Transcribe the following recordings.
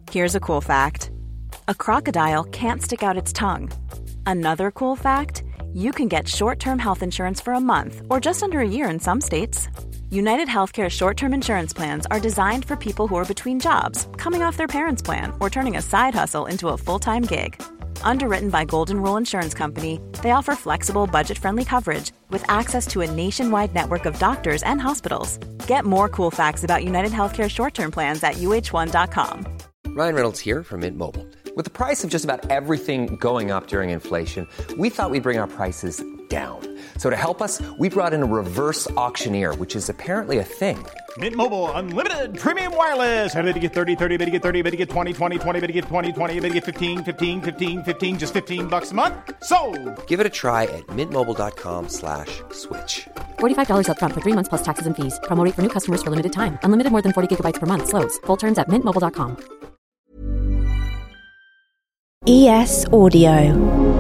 Here's a cool fact. A crocodile can't stick out its tongue. Another cool fact, you can get short-term health insurance for a month or just under a year in some states. United Healthcare short-term insurance plans are designed for people who are between jobs, coming off their parents' plan, or turning a side hustle into a full-time gig. Underwritten by Golden Rule Insurance Company, they offer flexible, budget-friendly coverage with access to a nationwide network of doctors and hospitals. Get more cool facts about United Healthcare short-term plans at uh1.com. Ryan Reynolds here from Mint Mobile. With the price of just about everything going up during inflation, we thought we'd bring our prices down. So to help us, we brought in a reverse auctioneer, which is apparently a thing. Mint Mobile Unlimited Premium Wireless. How to get 30, 30, bit to get 30, bit to get 20, 20, 20, bit to get 20, 20, bit to get 15, 15, 15, 15, just $15 a month? Sold! Give it a try at mintmobile.com/switch. $45 up front for 3 months plus taxes and fees. Promo rate for new customers for limited time. Unlimited more than 40 gigabytes per month. Slows full terms at mintmobile.com. ES Audio.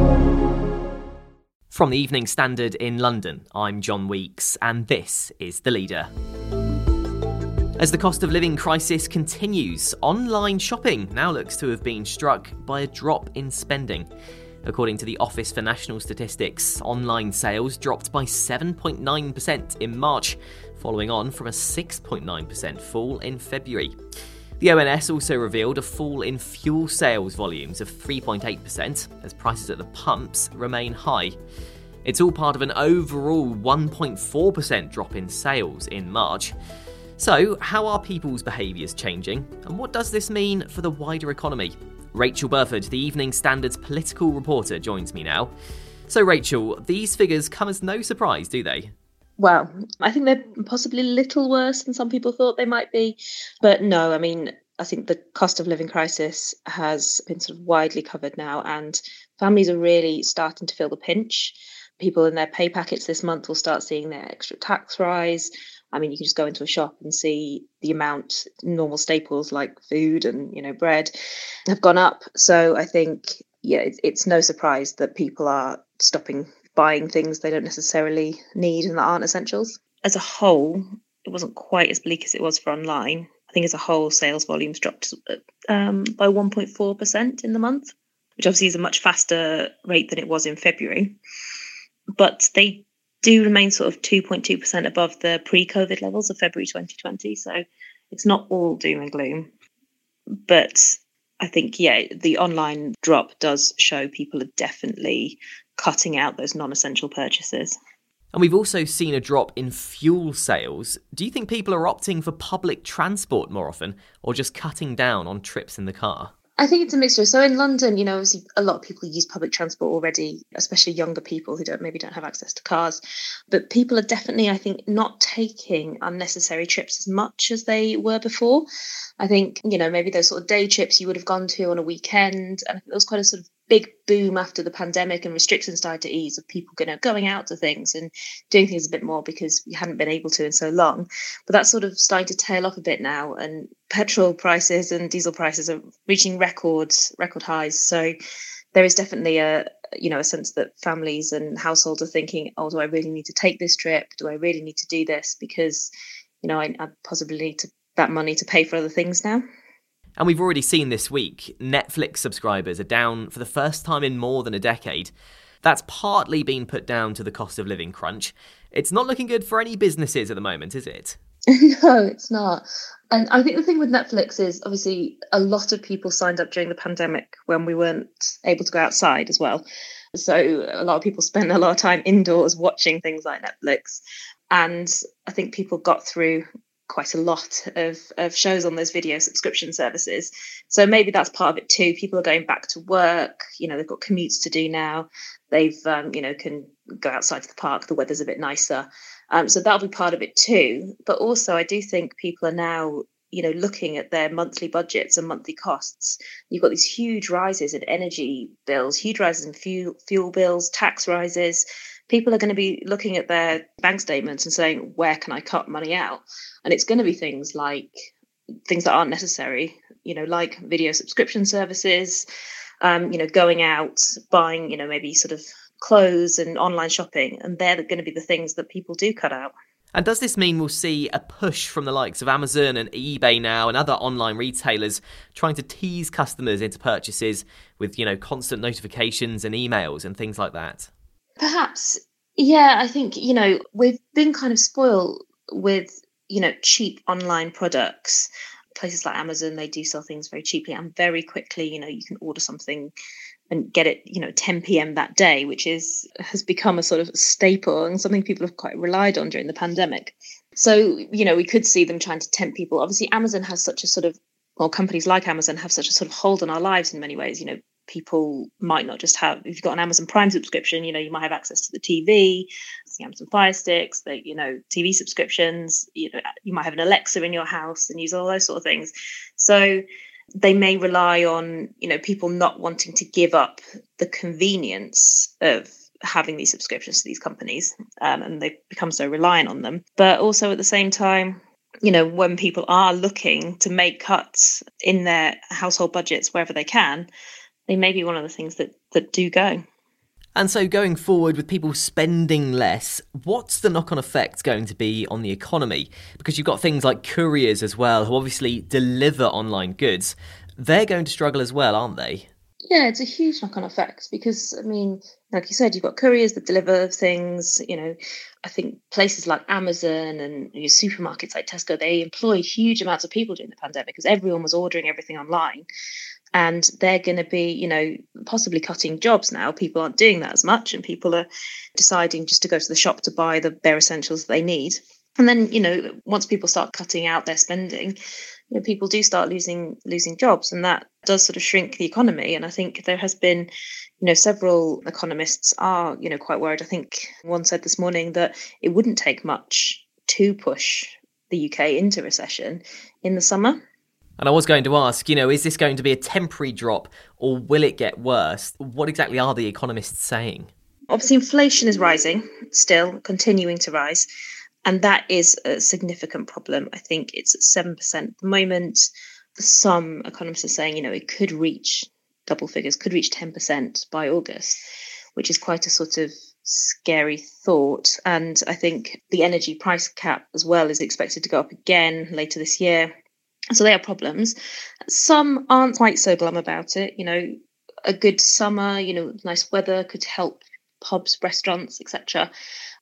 From the Evening Standard in London, I'm John Weeks, and this is The Leader. As the cost of living crisis continues, online shopping now looks to have been struck by a drop in spending. According to the Office for National Statistics, online sales dropped by 7.9% in March, following on from a 6.9% fall in February. The ONS also revealed a fall in fuel sales volumes of 3.8% as prices at the pumps remain high. It's all part of an overall 1.4% drop in sales in March. So, how are people's behaviours changing, and what does this mean for the wider economy? Rachel Burford, the Evening Standard's political reporter, joins me now. So, Rachel, these figures come as no surprise, do they? Well, I think they're possibly a little worse than some people thought they might be. But no, I mean, I think the cost of living crisis has been sort of widely covered now, and families are really starting to feel the pinch. People in their pay packets this month will start seeing their extra tax rise. I mean, you can just go into a shop and see the amount normal staples like food and, bread have gone up. So I think, it's no surprise that people are stopping buying things they don't necessarily need and that aren't essentials. As a whole, it wasn't quite as bleak as it was for online. I think as a whole, sales volumes dropped by 1.4% in the month, which obviously is a much faster rate than it was in February. But they do remain sort of 2.2% above the pre-COVID levels of February 2020. So it's not all doom and gloom. But I think, the online drop does show people are definitely cutting out those non-essential purchases. And we've also seen a drop in fuel sales. Do you think people are opting for public transport more often, or just cutting down on trips in the car? I think it's a mixture. So in London, obviously a lot of people use public transport already, especially younger people who don't have access to cars. But people are definitely, I think, not taking unnecessary trips as much as they were before. I think, maybe those sort of day trips you would have gone to on a weekend. And I think there was quite a sort of big boom after the pandemic and restrictions started to ease of people going out to things and doing things a bit more because we hadn't been able to in so long. But that's sort of starting to tail off a bit now, and petrol prices and diesel prices are reaching record highs. So there is definitely a sense that families and households are thinking, oh, do I really need to take this trip? Do I really need to do this? Because, I possibly need that money to pay for other things now. And we've already seen this week, Netflix subscribers are down for the first time in more than a decade. That's partly been put down to the cost of living crunch. It's not looking good for any businesses at the moment, is it? No, it's not. And I think the thing with Netflix is obviously a lot of people signed up during the pandemic when we weren't able to go outside as well. So a lot of people spent a lot of time indoors watching things like Netflix. And I think people got through quite a lot of shows on those video subscription services. So maybe that's part of it too. People are going back to work, they've got commutes to do now. They've, can go outside to the park. The weather's a bit nicer. So that'll be part of it too. But also I do think people are now, looking at their monthly budgets and monthly costs. You've got these huge rises in energy bills, huge rises in fuel bills, tax rises. People are going to be looking at their bank statements and saying, where can I cut money out? And it's going to be things that aren't necessary, like video subscription services, going out, buying, maybe sort of clothes and online shopping. And they're going to be the things that people do cut out. And does this mean we'll see a push from the likes of Amazon and eBay now and other online retailers trying to tease customers into purchases with, constant notifications and emails and things like that? Perhaps. Yeah, I think, we've been kind of spoiled with, cheap online products. Places like Amazon, they do sell things very cheaply and very quickly. You can order something and get it, 10 p.m. that day, which has become a sort of staple and something people have quite relied on during the pandemic. So, we could see them trying to tempt people. Obviously, Amazon has such a sort of, companies like Amazon have such a sort of hold on our lives in many ways. People might not just have, if you've got an Amazon Prime subscription, you might have access to the TV, the Amazon Fire Sticks, the, TV subscriptions, you might have an Alexa in your house and use all those sort of things. So they may rely on, people not wanting to give up the convenience of having these subscriptions to these companies, and they've become so reliant on them. But also at the same time, when people are looking to make cuts in their household budgets wherever they can, they may be one of the things that do go. And so going forward with people spending less, what's the knock-on effect going to be on the economy? Because you've got things like couriers as well, who obviously deliver online goods. They're going to struggle as well, aren't they? Yeah, it's a huge knock-on effect because, like you said, you've got couriers that deliver things. I think places like Amazon and supermarkets like Tesco, they employed huge amounts of people during the pandemic because everyone was ordering everything online. And they're going to be, possibly cutting jobs now. People aren't doing that as much and people are deciding just to go to the shop to buy the bare essentials they need. And then, once people start cutting out their spending, people do start losing jobs, and that does sort of shrink the economy. And I think there has been, several economists are, quite worried. I think one said this morning that it wouldn't take much to push the UK into recession in the summer. And I was going to ask, is this going to be a temporary drop or will it get worse? What exactly are the economists saying? Obviously, inflation is rising, still continuing to rise. And that is a significant problem. I think it's at 7% at the moment. Some economists are saying, it could reach double figures, could reach 10% by August, which is quite a sort of scary thought. And I think the energy price cap as well is expected to go up again later this year. So they are problems. Some aren't quite so glum about it. A good summer, nice weather could help pubs, restaurants, etc.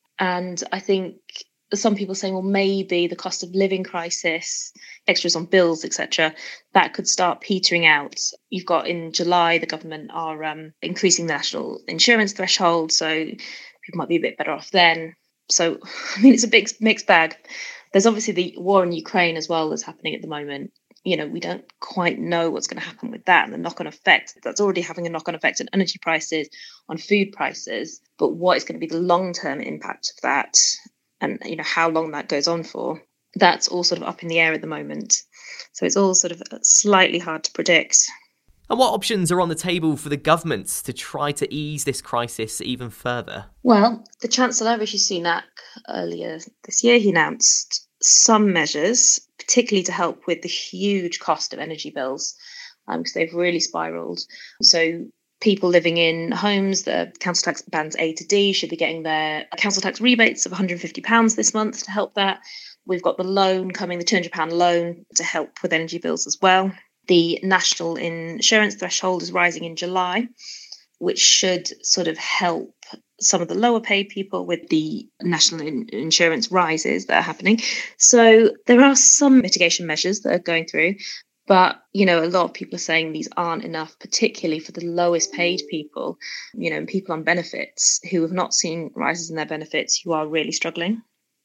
And I think some people saying, well, maybe the cost of living crisis, extras on bills, etc., that could start petering out. You've got in July, the government are increasing the national insurance threshold, so people might be a bit better off then. So, it's a big mixed bag. There's obviously the war in Ukraine as well that's happening at the moment. We don't quite know what's going to happen with that and the knock-on effect. That's already having a knock-on effect on energy prices, on food prices. But what is going to be the long-term impact of that and, how long that goes on for, that's all sort of up in the air at the moment. So it's all sort of slightly hard to predict. And what options are on the table for the governments to try to ease this crisis even further? Well, the Chancellor, Rishi Sunak, earlier this year, he announced some measures, particularly to help with the huge cost of energy bills, because they've really spiralled. So people living in homes, the council tax bands A to D should be getting their council tax rebates of £150 this month to help that. We've got the loan coming, the £200 loan to help with energy bills as well. The national insurance threshold is rising in July, which should sort of help some of the lower paid people with the national insurance rises that are happening. So there are some mitigation measures that are going through, but, a lot of people are saying these aren't enough, particularly for the lowest paid people, and people on benefits who have not seen rises in their benefits, who are really struggling.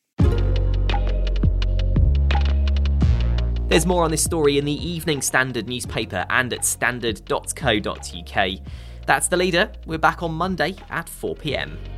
There's more on this story in the Evening Standard newspaper and at standard.co.uk. That's The Leader. We're back on Monday at 4 p.m.